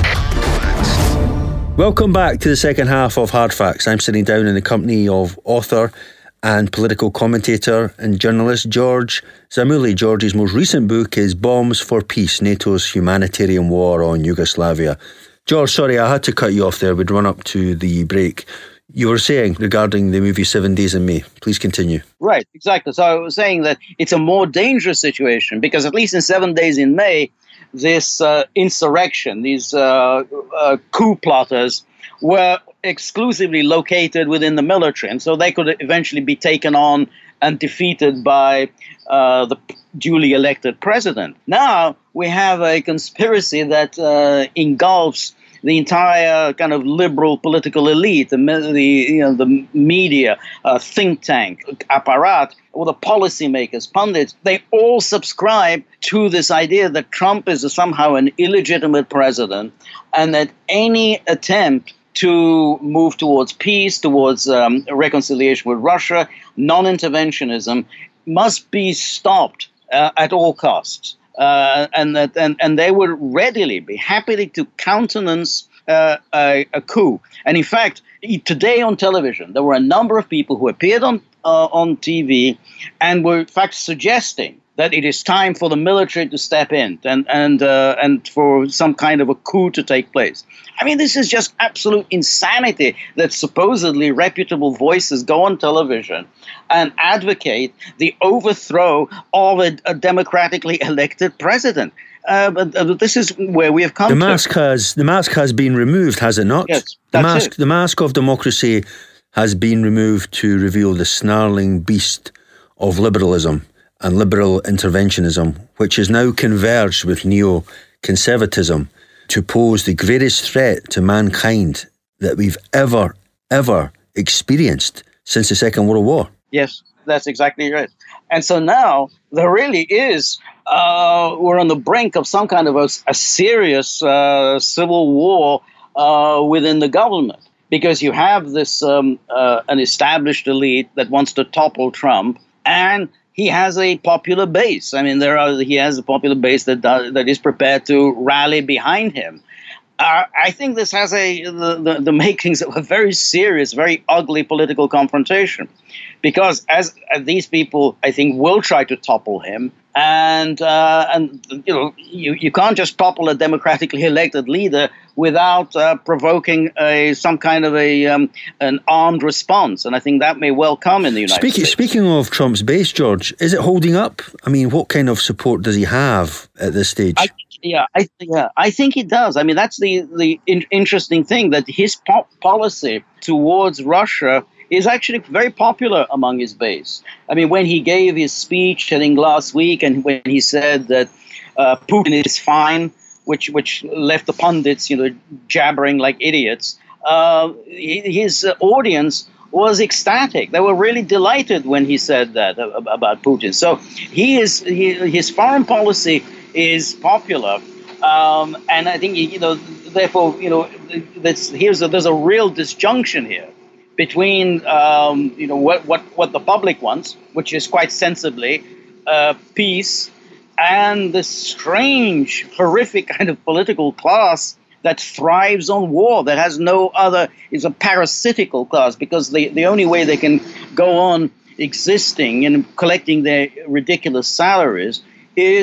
Welcome back to the second half of Hard Facts. I'm sitting down in the company of author and political commentator and journalist George Zamouli. George's most recent book is Bombs for Peace, NATO's Humanitarian War on Yugoslavia. George, sorry, I had to cut you off there. We'd run up to the break. You were saying regarding the movie Seven Days in May. Please continue. Right, exactly. So I was saying that it's a more dangerous situation because at least in Seven Days in May, this uh, insurrection, these uh, uh, coup plotters were exclusively located within the military. And so they could eventually be taken on and defeated by uh, the duly elected president. Now we have a conspiracy that uh, engulfs the entire kind of liberal political elite, the, the you know the media, uh, think tank, apparat, or the policymakers, pundits. They all subscribe to this idea that Trump is somehow an illegitimate president, and that any attempt to move towards peace, towards um, reconciliation with Russia, non-interventionism, must be stopped uh, at all costs. Uh, and that and, and they would readily be happy to countenance uh, a, a coup. And in fact, today on television, there were a number of people who appeared on uh, on T V and were in fact suggesting that it is time for the military to step in and and uh, and for some kind of a coup to take place. I mean, this is just absolute insanity that supposedly reputable voices go on television and advocate the overthrow of a, a democratically elected president. Uh, but uh, this is where we have come the to. Mask has, the mask has been removed, has it not? Yes, the that's mask, it. The mask of democracy has been removed to reveal the snarling beast of liberalism and liberal interventionism, which has now converged with neo-conservatism to pose the greatest threat to mankind that we've ever, ever experienced since the Second World War. Yes, that's exactly right. And so now there really is, uh, we're on the brink of some kind of a, a serious uh, civil war uh, within the government, because you have this um, uh, an established elite that wants to topple Trump, and he has a popular base. I mean, there are he has a popular base that does, that is prepared to rally behind him. Uh, I think this has a the, the, the makings of a very serious, very ugly political confrontation, because as, as these people, I think, will try to topple him, and uh, and you know you, you can't just topple a democratically elected leader without uh, provoking a some kind of a um, an armed response, and I think that may well come in the United speaking, States. Speaking of Trump's base, George, is it holding up? I mean, what kind of support does he have at this stage? I, Yeah, I yeah, I think it does. I mean, that's the the in- interesting thing, that his po- policy towards Russia is actually very popular among his base. I mean, when he gave his speech, I think last week, and when he said that uh, Putin is fine, which which left the pundits, you know, jabbering like idiots, uh, his audience was ecstatic. They were really delighted when he said that about Putin. So he is he, his foreign policy is popular, um, and I think you know. Therefore, you know, that's, here's a, there's a real disjunction here between um, you know what, what what the public wants, which is quite sensibly uh, peace, and this strange, horrific kind of political class that thrives on war, that has no other, is a parasitical class, because the, the only way they can go on existing and collecting their ridiculous salaries is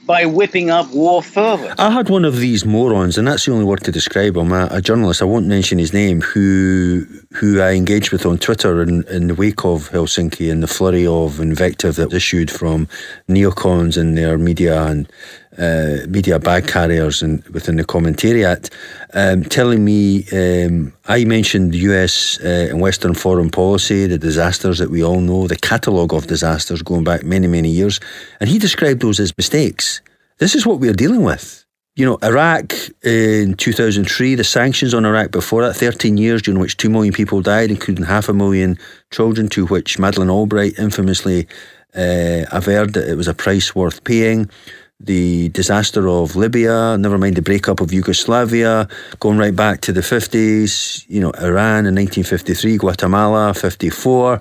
by whipping up war fervor. I had one of these morons, and that's the only word to describe him, a, a journalist, I won't mention his name, who who I engaged with on Twitter in, in the wake of Helsinki and the flurry of invective that was issued from neocons and their media and uh, media bag carriers and within the commentariat, um, telling me, um, I mentioned U S uh, and Western foreign policy, the disasters that we all know, the catalogue of disasters going back many, many years, and he described those as mistakes. This is what we're dealing with. You know, Iraq in two thousand three, the sanctions on Iraq before that, thirteen years during which two million people died, including half a million children, to which Madeleine Albright infamously uh, averred that it was a price worth paying. The disaster of Libya, never mind the breakup of Yugoslavia, going right back to the fifties, you know, Iran in nineteen fifty-three, Guatemala fifty-four,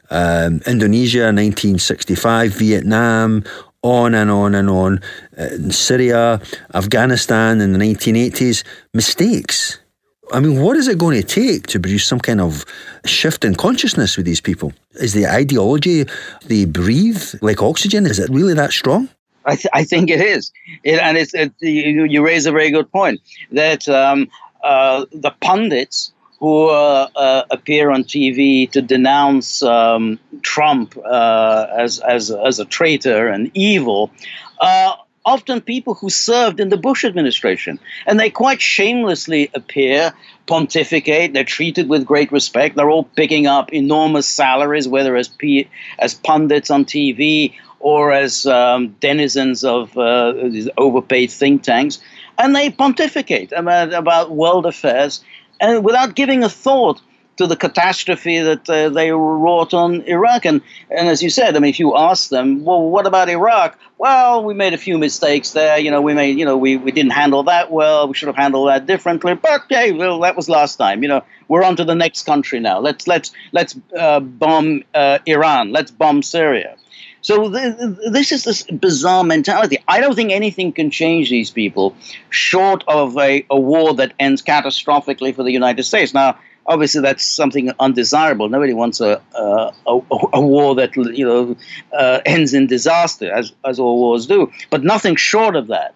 um, Indonesia nineteen sixty-five, Vietnam, on and on and on, uh, Syria, Afghanistan in the nineteen eighties, mistakes. I mean, what is it going to take to produce some kind of shift in consciousness with these people? Is the ideology they breathe like oxygen, is it really that strong? I, th- I think it is. It, and it's, it, you, you raise a very good point, that um, uh, the pundits who uh, uh, appear on T V to denounce um, Trump uh, as, as, as a traitor and evil are often people who served in the Bush administration. And they quite shamelessly appear, pontificate, they're treated with great respect, they're all picking up enormous salaries, whether as, P- as pundits on T V or as um, denizens of uh, these overpaid think tanks, and they pontificate about, about world affairs, and without giving a thought to the catastrophe that uh, they wrought on Iraq. And, and as you said, I mean, if you ask them, well, what about Iraq? Well, we made a few mistakes there. You know, we made, you know, we, we didn't handle that well. We should have handled that differently. But hey, well, that was last time. You know, we're on to the next country now. Let's let's let's uh, bomb uh, Iran. Let's bomb Syria. So th- th- this is this bizarre mentality. I don't think anything can change these people short of a, a war that ends catastrophically for the United States. Now, obviously, that's something undesirable. Nobody wants a a, a, a war that, you know, uh, ends in disaster, as as all wars do. But nothing short of that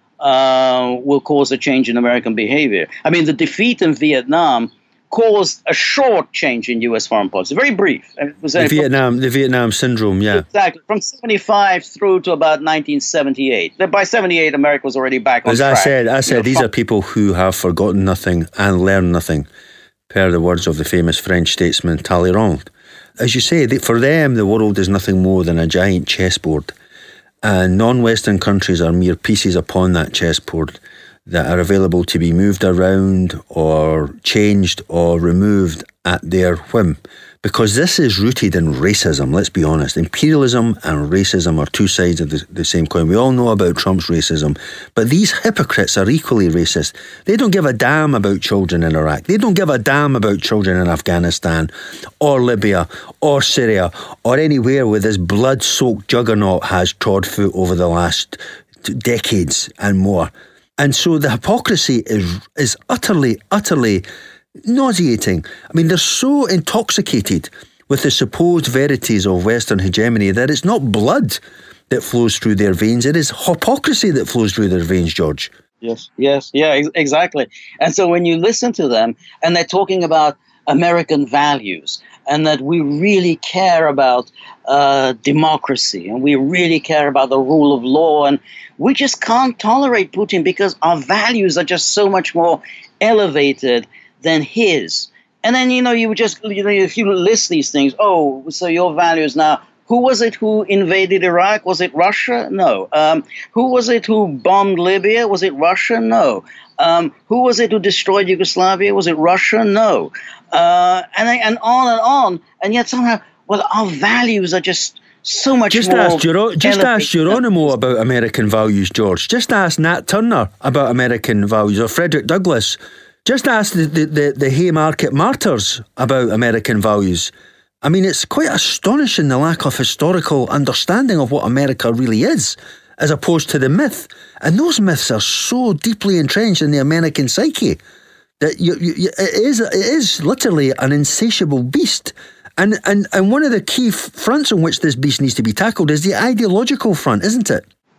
uh, will cause a change in American behavior. I mean, the defeat in Vietnam caused a short change in U S foreign policy, very brief. It was the Vietnam, from, the Vietnam syndrome, yeah, exactly, from seventy-five through to about nineteen seventy-eight. By seventy-eight, America was already back on As track. I said, I said, you know, these from, are people who have forgotten nothing and learned nothing, per the words of the famous French statesman Talleyrand. As you say, they, for them, the world is nothing more than a giant chessboard, and non-Western countries are mere pieces upon that chessboard that are available to be moved around or changed or removed at their whim. Because this is rooted in racism, let's be honest. Imperialism and racism are two sides of the, the same coin. We all know about Trump's racism, but these hypocrites are equally racist. They don't give a damn about children in Iraq. They don't give a damn about children in Afghanistan or Libya or Syria or anywhere where this blood-soaked juggernaut has trod foot over the last decades and more. And so the hypocrisy is is utterly, utterly nauseating. I mean, they're so intoxicated with the supposed verities of Western hegemony that it's not blood that flows through their veins, it is hypocrisy that flows through their veins, George. Yes, yes, yeah, ex- exactly. And so when you listen to them and they're talking about American values and that we really care about uh, democracy and we really care about the rule of law, and we just can't tolerate Putin because our values are just so much more elevated than his. And then, you know, you just, you know, if you list these things, oh, so your values now, who was it who invaded Iraq? Was it Russia? No. Um, who was it who bombed Libya? Was it Russia? No. Um, who was it who destroyed Yugoslavia? Was it Russia? No. Uh, and and on and on. And yet somehow, well, our values are just so much just more. Ask Gero- just ask Geronimo about American values, George. Just ask Nat Turner about American values, or Frederick Douglass. Just ask the, the, the, the Haymarket martyrs about American values. I mean, it's quite astonishing the lack of historical understanding of what America really is, as opposed to the myth. And those myths are so deeply entrenched in the American psyche that you, you, you, it is it is literally an insatiable beast. And, and, and one of the key f- fronts on which this beast needs to be tackled is the ideological front, isn't it? Yes,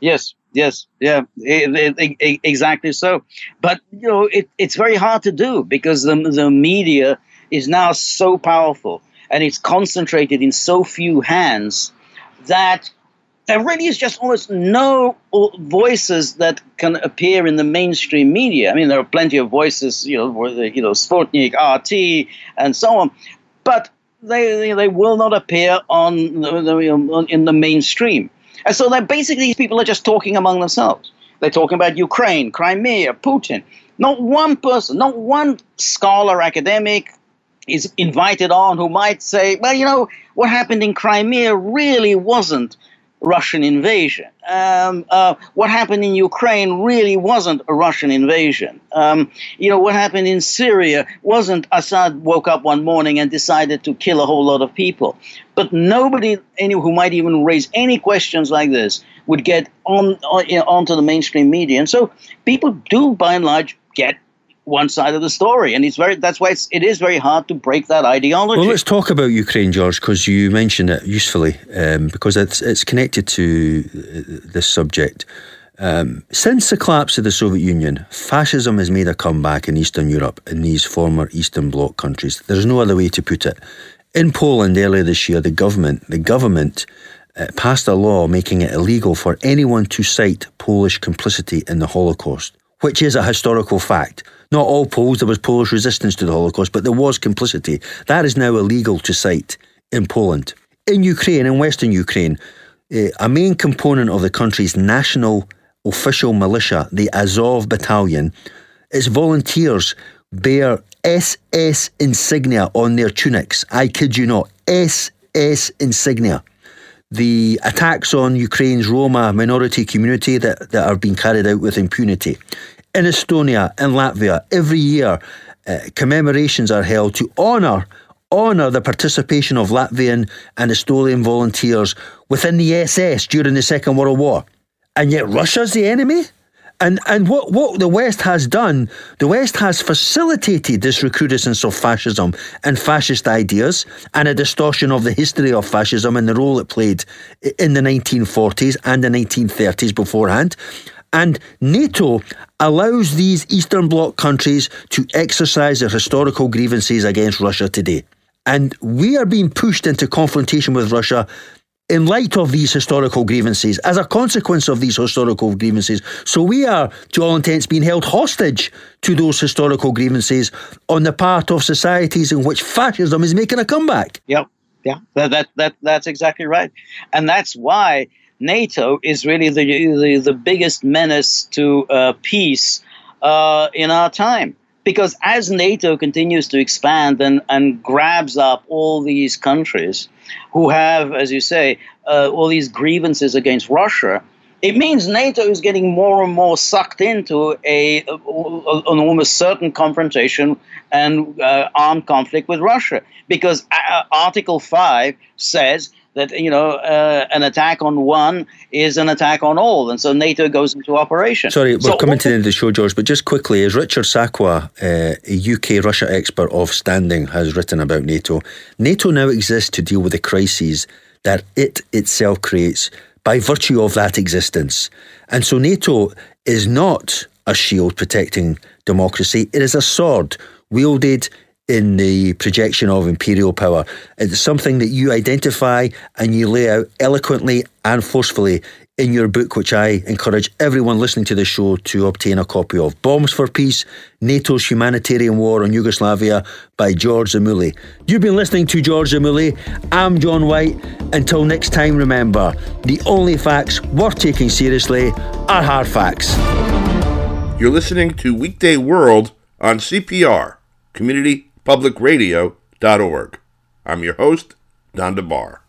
Yes, yeah, it, it, it, exactly so. But, you know, it, it's very hard to do because the, the media is now so powerful and it's concentrated in so few hands that there really is just almost no voices that can appear in the mainstream media. I mean, there are plenty of voices, you know, you know, Sputnik, R T, and so on, but they they will not appear on the, in the mainstream. And so that basically these people are just talking among themselves. They're talking about Ukraine, Crimea, Putin. Not one person, not one scholar, academic is invited on who might say, well, you know, what happened in Crimea really wasn't Russian invasion. Um, uh, what happened in Ukraine really wasn't a Russian invasion. Um, you know, what happened in Syria wasn't Assad woke up one morning and decided to kill a whole lot of people. But nobody any, who might even raise any questions like this would get on, on you know, onto the mainstream media. And so people do, by and large, get one side of the story, and it's very. That's why it's, it is very hard to break that ideology. Well, let's talk about Ukraine, George, because you mentioned it usefully, um, because it's it's connected to this subject. Um, since the collapse of the Soviet Union, fascism has made a comeback in Eastern Europe, in these former Eastern Bloc countries. There's no other way to put it. In Poland earlier this year, the government the government uh, passed a law making it illegal for anyone to cite Polish complicity in the Holocaust, which is a historical fact. Not all Poles, there was Polish resistance to the Holocaust, but there was complicity. That is now illegal to cite in Poland. In Ukraine, in Western Ukraine, uh, a main component of the country's national official militia, the Azov Battalion, its volunteers bear S S insignia on their tunics. I kid you not, S S insignia. The attacks on Ukraine's Roma minority community that, that are being carried out with impunity. In Estonia and Latvia, every year, uh, commemorations are held to honour honour the participation of Latvian and Estonian volunteers within the S S during the Second World War. And yet Russia's the enemy? And and what, what the West has done, the West has facilitated this recrudescence of fascism and fascist ideas and a distortion of the history of fascism and the role it played in the nineteen forties and the nineteen thirties beforehand. And NATO allows these Eastern Bloc countries to exercise their historical grievances against Russia today. And we are being pushed into confrontation with Russia in light of these historical grievances, as a consequence of these historical grievances. So we are, to all intents, being held hostage to those historical grievances on the part of societies in which fascism is making a comeback. Yep, yeah, that, that, that, that's exactly right. And that's why NATO is really the the, the biggest menace to uh, peace uh, in our time. Because as NATO continues to expand and, and grabs up all these countries who have, as you say, uh, all these grievances against Russia, it means NATO is getting more and more sucked into a, a, a an almost certain confrontation and uh, armed conflict with Russia. Because uh, Article five says that, you know, uh, an attack on one is an attack on all. And so NATO goes into operation. Sorry, we're so, coming to the end of the show, George, but just quickly, as Richard Sakwa, uh, a U K-Russia expert of standing, has written about NATO, NATO now exists to deal with the crises that it itself creates by virtue of that existence. And so NATO is not a shield protecting democracy. It is a sword wielded in the projection of imperial power. It's something that you identify and you lay out eloquently and forcefully in your book, which I encourage everyone listening to this show to obtain a copy of. Bombs for Peace, NATO's Humanitarian War on Yugoslavia by George Zamouli. You've been listening to George Zamouli. I'm John White. Until next time, remember, the only facts worth taking seriously are hard facts. You're listening to Weekday World on C P R, community public radio dot org. I'm your host, Don DeBar.